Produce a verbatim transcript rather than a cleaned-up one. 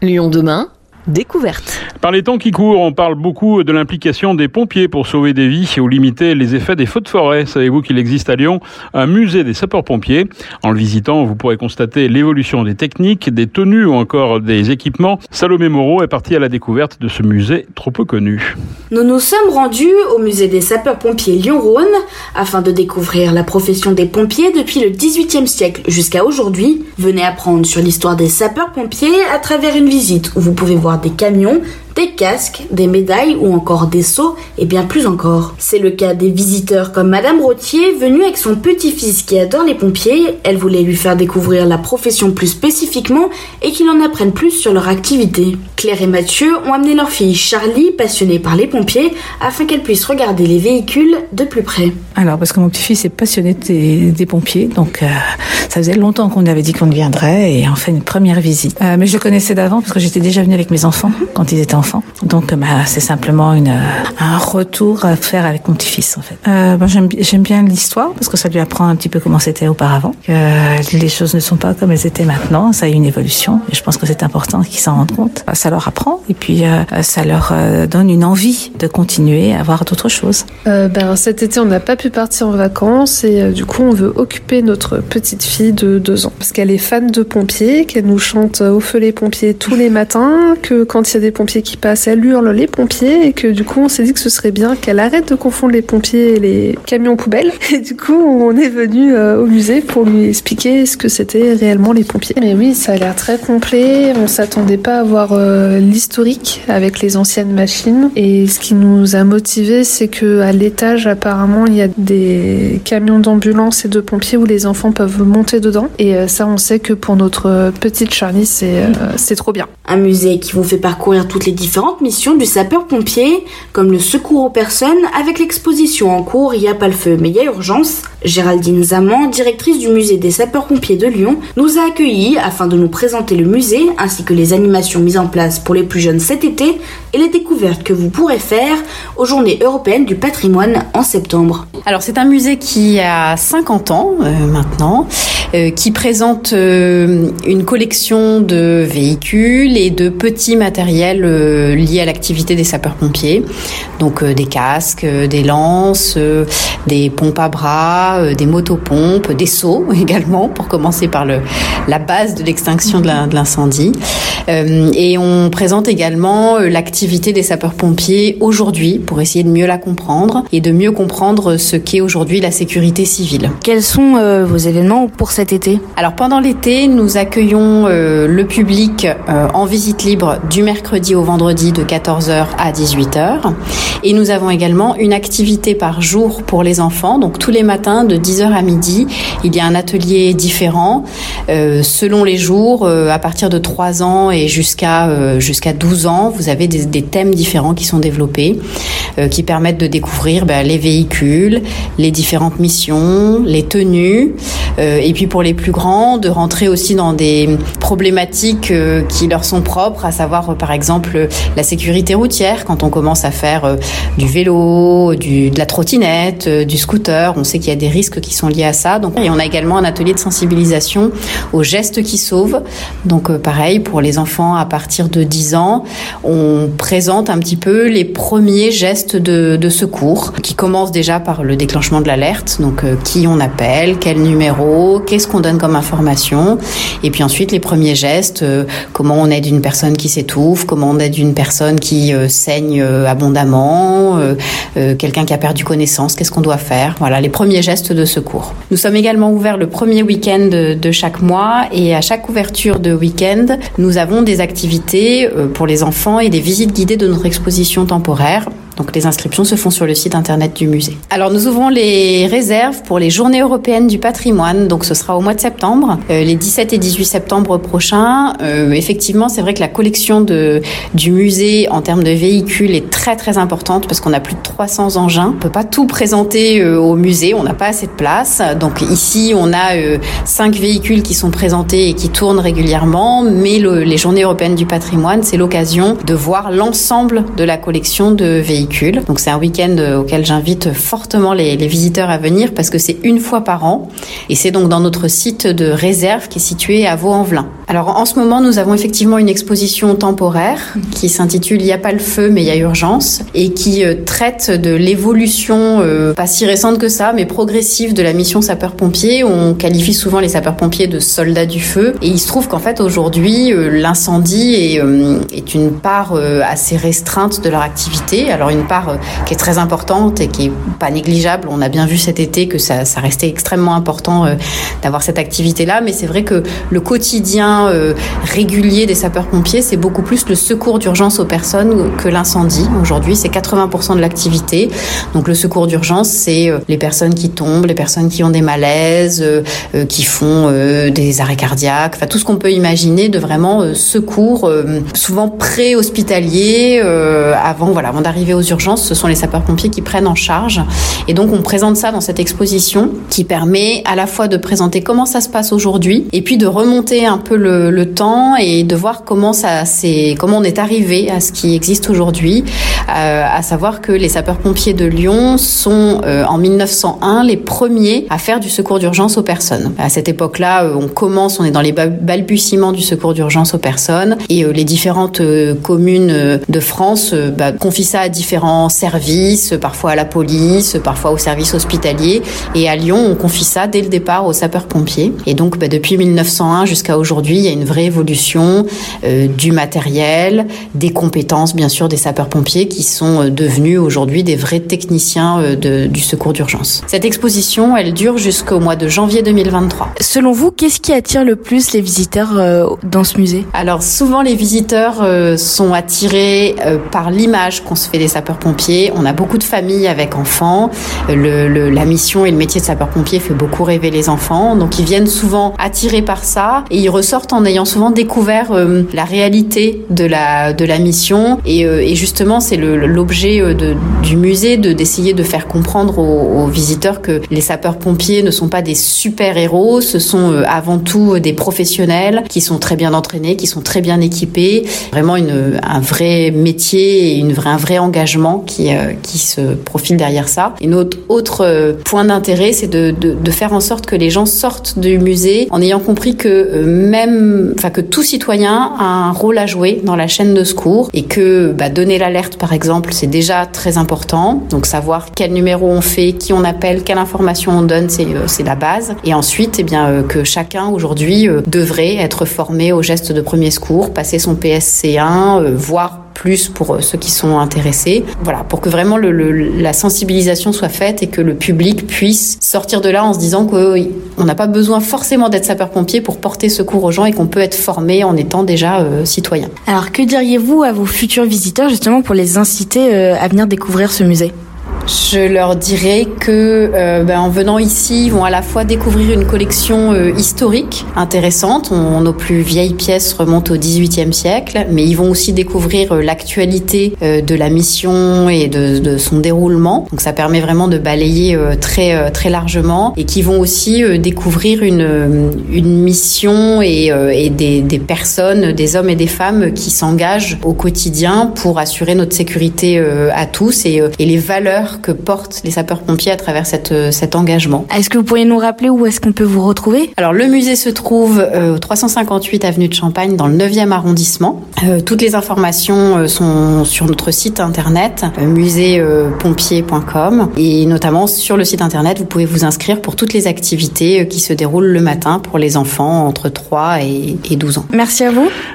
Lyon demain, découverte. Par les temps qui courent, on parle beaucoup de l'implication des pompiers pour sauver des vies ou limiter les effets des feux de forêt. Savez-vous qu'il existe à Lyon un musée des sapeurs-pompiers? En le visitant, vous pourrez constater l'évolution des techniques, des tenues ou encore des équipements. Salomé Moreau est partie à la découverte de ce musée trop peu connu. Nous nous sommes rendus au musée des sapeurs-pompiers Lyon-Rhône afin de découvrir la profession des pompiers depuis le dix-huitième siècle jusqu'à aujourd'hui. Venez apprendre sur l'histoire des sapeurs-pompiers à travers une visite où vous pouvez voir des camions, des casques, des médailles ou encore des seaux et bien plus encore. C'est le cas des visiteurs comme Madame Rottier, venue avec son petit-fils qui adore les pompiers. Elle voulait lui faire découvrir la profession plus spécifiquement et qu'il en apprenne plus sur leur activité. Claire et Mathieu ont amené leur fille Charlie, passionnée par les pompiers, afin qu'elle puisse regarder les véhicules de plus près. Alors, parce que mon petit-fils est passionné des, des pompiers, donc euh, ça faisait longtemps qu'on avait dit qu'on viendrait et on fait une première visite. Euh, mais je le connaissais d'avant parce que j'étais déjà venue avec mes enfants quand ils étaient enfants. Donc bah, c'est simplement une, un retour à faire avec mon petit-fils en fait. Euh, bah, j'aime, j'aime bien l'histoire parce que ça lui apprend un petit peu comment c'était auparavant. Euh, les choses ne sont pas comme elles étaient maintenant, ça a eu une évolution et je pense que c'est important qu'ils s'en rendent compte. Ça leur apprend et puis euh, ça leur euh, donne une envie de continuer à voir d'autres choses. Euh, ben, cet été on n'a pas pu partir en vacances et euh, du coup on veut occuper notre petite fille de deux ans parce qu'elle est fan de pompiers, qu'elle nous chante au feu les pompiers tous les matins, que quand il y a des pompiers qui passe, elle hurle les pompiers et que du coup on s'est dit que ce serait bien qu'elle arrête de confondre les pompiers et les camions poubelles et du coup on est venu euh, au musée pour lui expliquer ce que c'était réellement les pompiers. Mais oui, ça a l'air très complet, on s'attendait pas à voir euh, l'historique avec les anciennes machines et ce qui nous a motivés c'est que à l'étage apparemment il y a des camions d'ambulance et de pompiers où les enfants peuvent monter dedans et euh, ça on sait que pour notre petite Charlie c'est, euh, c'est trop bien. Un musée qui vous fait parcourir toutes les différentes missions du sapeur-pompier, comme le secours aux personnes avec l'exposition en cours « Il n'y a pas le feu mais il y a urgence ». Géraldine Zaman, directrice du musée des sapeurs-pompiers de Lyon, nous a accueillis afin de nous présenter le musée ainsi que les animations mises en place pour les plus jeunes cet été et les découvertes que vous pourrez faire aux Journées européennes du patrimoine en septembre. Alors c'est un musée qui a cinquante ans euh, maintenant, euh, qui présente euh, une collection de véhicules et de petits matériels euh, liés à l'activité des sapeurs-pompiers, donc euh, des casques, euh, des lances, euh, des pompes à bras, euh, des motopompes, des seaux également, pour commencer par le, la base de l'extinction de, la, de l'incendie. Euh, et on présente également euh, l'activité des sapeurs-pompiers aujourd'hui pour essayer de mieux la comprendre et de mieux comprendre ce qu'est aujourd'hui la sécurité civile. Quels sont euh, vos événements pour cet été ? Alors pendant l'été, nous accueillons euh, le public euh, en visite libre du mercredi au vendredi de quatorze heures à dix-huit heures. Et nous avons également une activité par jour pour les enfants. Donc tous les matins de dix heures à midi, il y a un atelier différent euh, selon les jours. Euh, à partir de trois ans et jusqu'à euh, jusqu'à douze ans, vous avez des, des thèmes différents qui sont développés, euh, qui permettent de découvrir ben, les véhicules, les différentes missions, les tenues. Euh, et puis pour les plus grands, de rentrer aussi dans des problématiques euh, qui leur sont propres, à savoir euh, par exemple la sécurité routière, quand on commence à faire euh, du vélo, du, de la trottinette, euh, du scooter, on sait qu'il y a des risques qui sont liés à ça. Donc, et on a également un atelier de sensibilisation aux gestes qui sauvent. Donc euh, pareil, pour les enfants à partir de dix ans, on présente un petit peu les premiers gestes de, de secours, qui commencent déjà par le déclenchement de l'alerte, donc euh, qui on appelle, quel numéro, qu'est-ce qu'on donne comme information, et puis ensuite les premiers gestes, euh, comment on aide une personne qui s'étouffe, comment on aide une personne qui euh, saigne euh, abondamment, euh, euh, quelqu'un qui a perdu connaissance, qu'est-ce qu'on doit faire, voilà les premiers gestes de secours. Nous sommes également ouverts le premier week-end de, de chaque mois et à chaque ouverture de week-end, nous avons des activités euh, pour les enfants et des visites guidées de notre exposition temporaire. Donc les inscriptions se font sur le site internet du musée. Alors nous ouvrons les réserves pour les Journées européennes du patrimoine, donc ce sera au mois de septembre, euh, les dix-sept et dix-huit septembre prochains. Euh, effectivement, c'est vrai que la collection de, du musée en termes de véhicules est très très importante parce qu'on a plus de trois cents engins. On peut pas tout présenter euh, au musée, on n'a pas assez de place. Donc ici, on a euh, cinq véhicules qui sont présentés et qui tournent régulièrement, mais le, les Journées européennes du patrimoine, c'est l'occasion de voir l'ensemble de la collection de véhicules. Donc c'est un week-end auquel j'invite fortement les, les visiteurs à venir parce que c'est une fois par an et c'est donc dans notre site de réserve qui est situé à Vaux-en-Velin. Alors en ce moment, nous avons effectivement une exposition temporaire qui s'intitule « Il n'y a pas le feu, mais il y a urgence » et qui euh, traite de l'évolution, euh, pas si récente que ça, mais progressive de la mission sapeur-pompier. On qualifie souvent les sapeurs-pompiers de soldats du feu. Et il se trouve qu'en fait, aujourd'hui, euh, l'incendie est, euh, est une part euh, assez restreinte de leur activité. Alors une part euh, qui est très importante et qui est pas négligeable. On a bien vu cet été que ça, ça restait extrêmement important euh, d'avoir cette activité-là. Mais c'est vrai que le quotidien euh, régulier des sapeurs-pompiers, c'est beaucoup plus le secours d'urgence aux personnes que l'incendie. Aujourd'hui, c'est quatre-vingts pour cent de l'activité. Donc le secours d'urgence, c'est euh, les personnes qui tombent, les personnes qui ont des malaises, euh, euh, qui font euh, des arrêts cardiaques, enfin tout ce qu'on peut imaginer de vraiment euh, secours, euh, souvent pré-hospitalier, euh, avant, voilà, avant d'arriver aux urgences, ce sont les sapeurs-pompiers qui prennent en charge. Et donc on présente ça dans cette exposition qui permet à la fois de présenter comment ça se passe aujourd'hui et puis de remonter un peu le, le temps et de voir comment ça, c'est, comment on est arrivé à ce qui existe aujourd'hui, euh, à savoir que les sapeurs-pompiers de Lyon sont euh, en mille neuf cent un les premiers à faire du secours d'urgence aux personnes. À cette époque-là, euh, on commence, on est dans les balbutiements du secours d'urgence aux personnes et euh, les différentes euh, communes euh, de France euh, bah, confient ça à différents services, parfois à la police, parfois au service hospitalier. Et à Lyon, on confie ça dès le départ aux sapeurs-pompiers. Et donc, bah, depuis mille neuf cent un jusqu'à aujourd'hui, il y a une vraie évolution euh, du matériel, des compétences, bien sûr, des sapeurs-pompiers qui sont euh, devenus aujourd'hui des vrais techniciens euh, de, du secours d'urgence. Cette exposition, elle dure jusqu'au mois de janvier deux mille vingt-trois. Selon vous, qu'est-ce qui attire le plus les visiteurs euh, dans ce musée ? Alors, souvent, les visiteurs euh, sont attirés euh, par l'image qu'on se fait des sapeurs-pompiers. On a beaucoup de familles avec enfants. Le, le, la mission et le métier de sapeur-pompier fait beaucoup rêver les enfants. Donc, ils viennent souvent attirés par ça et ils ressortent en ayant souvent découvert euh, la réalité de la, de la mission. Et, euh, et justement, c'est le, l'objet de, du musée de, d'essayer de faire comprendre aux, aux visiteurs que les sapeurs-pompiers ne sont pas des super-héros. Ce sont euh, avant tout des professionnels qui sont très bien entraînés, qui sont très bien équipés. Vraiment une, un vrai métier et une vraie, un vrai engagement qui, euh, qui se profile derrière ça. Et notre autre euh, point d'intérêt, c'est de, de, de faire en sorte que les gens sortent du musée en ayant compris que euh, même, enfin que tout citoyen a un rôle à jouer dans la chaîne de secours et que bah, donner l'alerte, par exemple, c'est déjà très important. Donc savoir quel numéro on fait, qui on appelle, quelle information on donne, c'est, euh, c'est la base. Et ensuite, eh bien, euh, que chacun aujourd'hui euh, devrait être formé aux gestes de premier secours, passer son P S C un, euh, voire plus pour ceux qui sont intéressés. Voilà, pour que vraiment le, le, la sensibilisation soit faite et que le public puisse sortir de là en se disant qu'on n'a pas besoin forcément d'être sapeur-pompier pour porter secours aux gens et qu'on peut être formé en étant déjà euh, citoyen. Alors que diriez-vous à vos futurs visiteurs justement pour les inciter euh, à venir découvrir ce musée ? Je leur dirais que euh, ben, en venant ici, ils vont à la fois découvrir une collection euh, historique intéressante. On, nos plus vieilles pièces remontent au dix-huitième siècle, mais ils vont aussi découvrir euh, l'actualité euh, de la mission et de, de son déroulement. Donc ça permet vraiment de balayer euh, très euh, très largement et qui vont aussi euh, découvrir une une mission et, euh, et des, des personnes, des hommes et des femmes qui s'engagent au quotidien pour assurer notre sécurité euh, à tous et, euh, et les valeurs que portent les sapeurs-pompiers à travers cette, cet engagement. Est-ce que vous pourriez nous rappeler où est-ce qu'on peut vous retrouver ? Alors le musée se trouve euh, au trois cent cinquante-huit avenue de Champagne dans le neuvième arrondissement. Euh, toutes les informations euh, sont sur notre site internet euh, musée pompier point com et notamment sur le site internet vous pouvez vous inscrire pour toutes les activités euh, qui se déroulent le matin pour les enfants entre trois et, et douze ans. Merci à vous.